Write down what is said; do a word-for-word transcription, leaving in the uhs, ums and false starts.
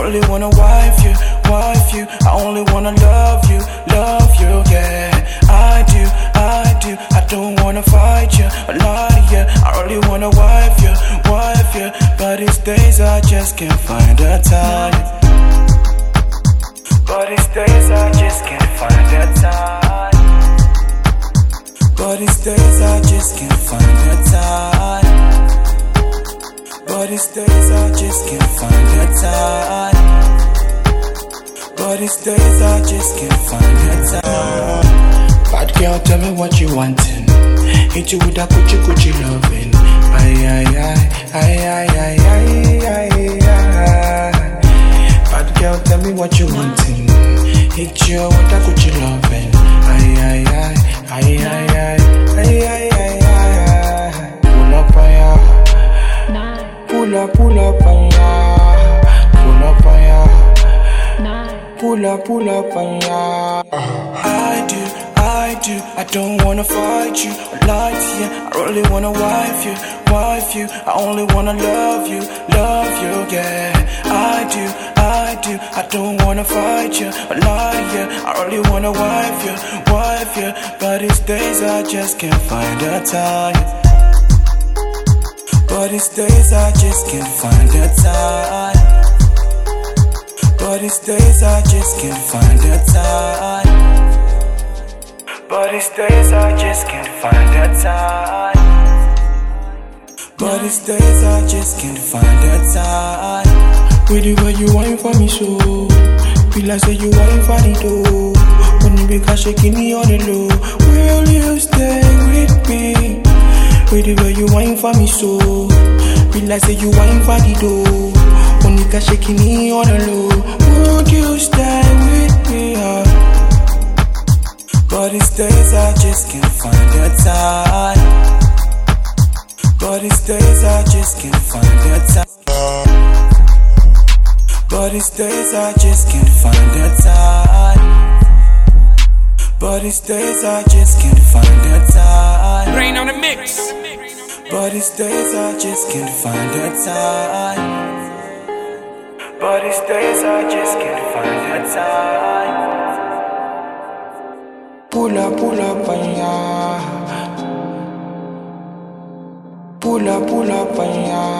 really wanna wife you, wife you. I only wanna love you, love you, yeah. I do, I do. I don't wanna fight you, a lie to you. I really wanna wife you, wife you. But these days I just can't find the time. But these days I just can't find the time. But these days I just can't find the time. But these days I just can't find the time. But these days I just can't find the time. Bad girl, tell me what you wantin'. Hit you with that coochie coochie loving. Ay ay ay ay ay ay ay ay ay. Bad girl, tell me what you wantin'. Hit you with that coochie loving. Ay ay ay ay ay ay ay ay ay ay. Pull up on ya. Pull up, pull up on ya. Pull up on ya. Pull up, pull up on ya. I do, I do. I don't wanna fight you, I lie to you. I really wanna wife you, wife you. I only wanna love you, love you, yeah. I do, I do. I don't wanna fight you, I lie to you. I really wanna wife you, wife you. But these days I just can't find the time. But these days I just can't find the time. But these days I just can't find the time. But these days I just can't find the time. But these days I just can't find the time. With the way you whine for me so, feel like say you whine for the door. When you be shaking me on the low, will you stay with me? With the way you whine for me so, feel like say you whine for the door. When you got shaking me on the low, would you stay with me? Uh? But these days I just can't find the time. But these days I just can't find the time. But these days I just can't find the time. But these days I just can't find the time. Rain on the mix. But these days I just can't find the time. But these days I just can't find the time. Pull up, pull up on ya. Pull up, pull up on ya.